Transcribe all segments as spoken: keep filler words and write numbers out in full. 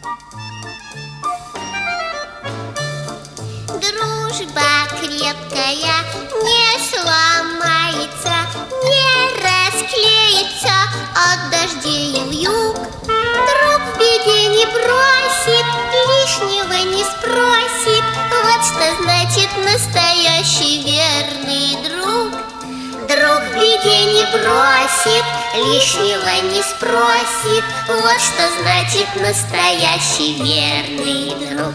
Дружба крепкая не сломается, не расклеится от дождей и вьюг. Друг в беде не бросит, лишнего не спросит. Вот что значит настоящий верный друг. Друг в беде не бросит, лишнего не спросит. Вот что значит настоящий верный друг.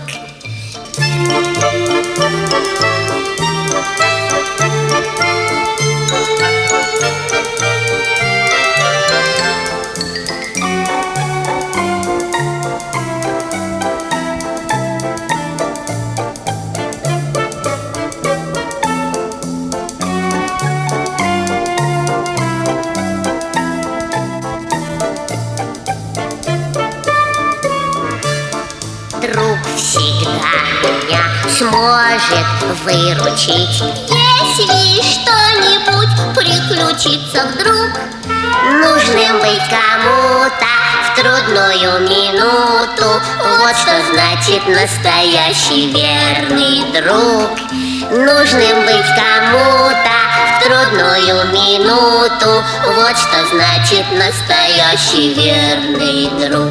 Друг всегда меня сможет выручить, если что-нибудь приключится вдруг. Нужным быть кому-то в трудную минуту, вот что значит настоящий верный друг. Нужным быть кому-то в трудную минуту, вот что значит настоящий верный друг.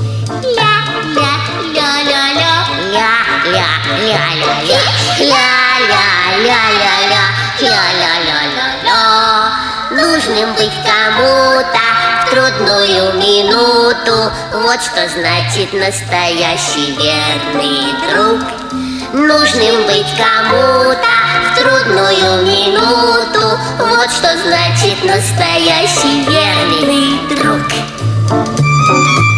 Ля-ля-ля-ля-ля-ля-ля-ля, ля-ля-ля-ля-ля, ля-ля-ля-ля-ля. Нужным быть кому-то в трудную минуту, вот что значит настоящий верный друг. Нужным быть кому-то в трудную минуту, вот что значит настоящий верный друг.